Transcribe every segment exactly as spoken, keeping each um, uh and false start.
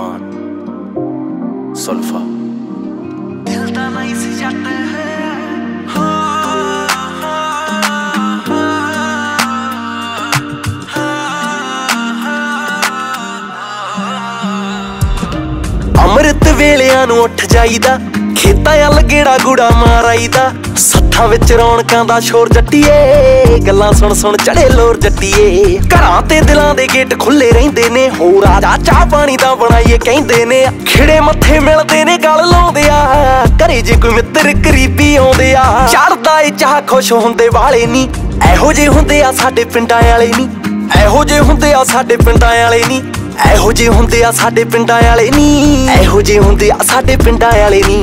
रहमान सुल्फा दिल दा नहीं सी जट अमृत वेलियां नूं उठ जाईदा खेतां अल गेड़ा गुड़ा मार आईदा सत्थां विच रौणकां दा शोर जट्टीए गल्लां सुण सुण चढ़े लोर जट्टीए घरां ते दिलां दे गेट खुले रहिंदे ने हो राजा चाह पानी दा बनाईए कहिंदे ने खिड़े मत्थे मिलदे ने गल लाउंदे आ घरे जे कोई मित्र करीबी आउंदे आ चढ़दा ए चाह खुश हुंदे वाले नी एहो जे हुंदे आ साडे पिंडां वाले नी एहो जे हुंदे आ साडे पिंडां वाले नी एहो जे हुंदे आ साडे पिंडां वाले नी एहो जे हुंदे आ साडे पिंडां वाले नी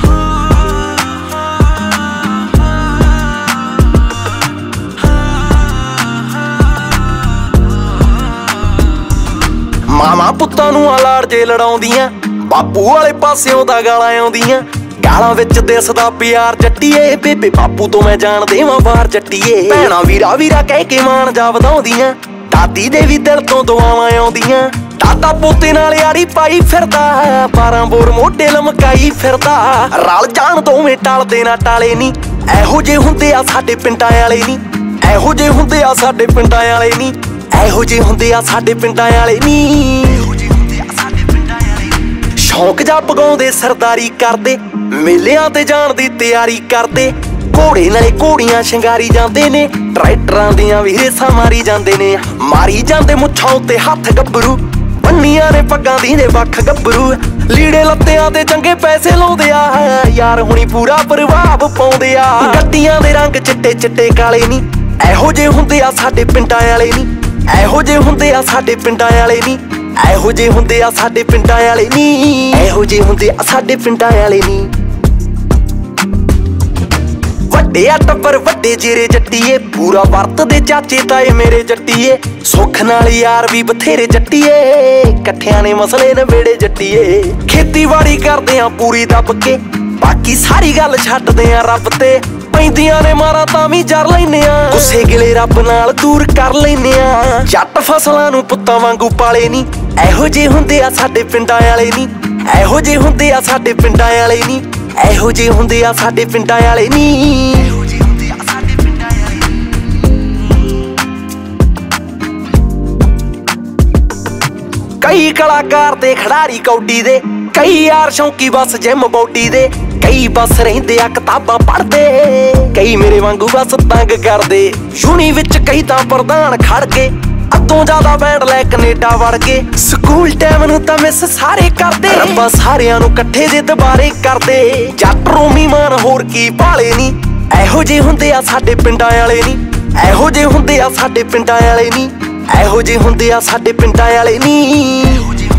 मामा पुत्तां नूं लाड़ जे लड़ाउंदियां बापू वाले पासिओं दा गालां आउंदियां गालां विच दिसदा प्यार जट्टीए बेबे बापू तो मैं जान देवां बाहर जट्टीए भैणां वीरा वीरा कह के मान जा वधाउंदियां दादी दे भी दिल तो दुआवां आउंदियां दादा पोते नाल यारी पाई फिरदा बारां बोर मोढे लमकाई फिरदा रल जान दोवें टलदे ना टाले नी एहो जे हुंदे आ साडे पिंडां वाले नी एहो जे हुंदे आ साडे पिंडां वाले नी एहो जे हुंदे आ साडे पिंडां वाले नी शौक जा पगाउंदे सरदारी करदे मेलिਆਂ ते जाण दी तैयारी करदे घोड़े नाले घोड़ियां शिंगारी जांदे ने ट्रैक्टरां दियां भी रेसां मारी जांदे ने मारी जांदे मुੱਛਾਂ उत्ते हत्थ गब्बरू ਬੰਨੀਆਂ ਨੇ ਪੱਗਾਂ ਦੀ ਦੇ ਵੱਖ ਗੱਭਰੂ ਲੀੜੇ ਲੱਤਿਆਂ ਤੇ ਚੰਗੇ ਪੈਸੇ ਲਾਉਂਦੇ ਆ ਯਾਰ ਹੁਣੀ ਪੂਰਾ ਪ੍ਰਭਾਵ ਪਾਉਂਦੇ ਆ ਗੱਡੀਆਂ ਦੇ ਰੰਗ ਚਿੱਟੇ ਚਿੱਟੇ ਕਾਲੇ ਨੀ ਇਹੋ ਜੇ ਹੁੰਦੇ ਆ ਸਾਡੇ ਪਿੰਡਾਂ ਵਾਲੇ ਨੀ ਇਹੋ ਜੇ ਹੁੰਦੇ ਆ ਸਾਡੇ ਪਿੰਡਾਂ ਵਾਲੇ ਨੀ ਇਹੋ ਜੇ ਹੁੰਦੇ ਆ ਸਾਡੇ ਪਿੰਡਾਂ ਵਾਲੇ ਨੀ ਇਹੋ ਜੇ ਹੁੰਦੇ ਆ ਸਾਡੇ ਪਿੰਡਾਂ ਵਾਲੇ ਨੀ ਵੱਡੇ ਆ ਟੱਬਰ ਵੱਡੇ ਜੇਰੇ ਜੱਟੀਏ ਪੂਰਾ ਵਰਤਦੇ ਚਾਚੇ ਤਾਏ ਮੇਰੇ ਜੱਟੀਏ ਸੁੱਖ ਨਾਲ ਯਾਰ ਵੀ ਬਥੇਰੇ ਜੱਟੀਏ ਇਕੱਠਿਆਂ ਨੇ ਮਸਲੇ ਨਵੇੜੇ ਜੱਟੀਏ ਖੇਤੀਬਾੜੀ ਕਰਦੇ ਆ ਪੂਰੀ ਦੱਬ ਕੇ ਬਾਕੀ ਸਾਰੀ ਗੱਲ ਛੱਡਦੇ ਆ ਰੱਬ ਤੇ ਪੈਂਦੀਆਂ ਨੇ ਮਾਰਾਂ ਤਾਂ ਵੀ ਜਰ ਲੈਨੇ ਆ ਗੁੱਸੇ ਗਿਲੇ ਰੱਬ ਨਾਲ ਦੂਰ ਕਰ ਲੈਨੇ ਆ ਜੱਟ ਫਸਲਾਂ ਨੂੰ ਪੁੱਤਾਂ ਵਾਂਗੂ ਪਾਲੇ ਨੀ ਇਹੋ ਜਿਹੇ ਹੁੰਦੇ ਆ ਸਾਡੇ ਪਿੰਡਾਂ ਵਾਲੇ ਨੀ ਇਹੋ ਜਿਹੇ ਹੁੰਦੇ ਆ ਸਾਡੇ ਪਿੰਡਾਂ ਵਾਲੇ ਨੀ ਇਹੋ ਜਿਹੇ ਹੁੰਦੇ ਆ ਸਾਡੇ ਪਿੰਡਾਂ ਵਾਲੇ ਨੀ ਇਹੋ ਜਿਹੇ ਹੁੰਦੇ ਆ ਸਾਡੇ ਪਿੰਡਾਂ ਵਾਲੇ ਕਈ ਕਲਾਕਾਰ ਤੇ ਖਿਡਾਰੀ ਕੌਡੀ ਦੇ ਕਈ ਯਾਰ ਸ਼ੌਂਕੀ ਬਸ ਜਿਮ ਬੌਡੀ ਦੇ ਕਈ ਬਸ ਰਹਿੰਦੇ ਆ ਕਿਤਾਬਾਂ ਪੜ੍ਹਦੇ ਕਈ ਮੇਰੇ ਵਾਂਗੂ ਬਸ ਤੰਗ ਕਰਦੇ ਯੂਨੀ ਵਿੱਚ ਕਈ ਤਾਂ ਪ੍ਰਧਾਨ ਖੜ ਕੇ ਅੱਧੋਂ ਜ਼ਿਆਦਾ ਬੈਂਡ ਲੈ ਕੈਨੇਡਾ ਵੜ ਕੇ ਸਕੂਲ ਟਾਈਮ ਨੂੰ ਤਾਂ ਮਿਸ ਸਾਰੇ ਕਰਦੇ ਰੱਬਾ ਸਾਰਿਆਂ ਨੂੰ ਇਕੱਠੇ ਦੇ ਦੁਬਾਰੇ ਕਰਦੇ ਜੱਟ ਰੋਮੀ ਮਾਨ ਹੋਰ ਕੀ ਭਾਲੇ ਨੀ ਇਹੋ ਜਿਹੇ ਹੁੰਦੇ ਆ ਸਾਡੇ ਪਿੰਡਾਂ ਵਾਲੇ ਨੀ ਇਹੋ ਜਿਹੇ ਹੁੰਦੇ ਆ ਸਾਡੇ ਪਿੰਡਾਂ ਵਾਲੇ ਨੀ ਇਹੋ ਜਿਹੇ ਹੁੰਦੇ ਆ ਸਾਡੇ ਪਿੰਡਾਂ ਵਾਲੇ ਨੀ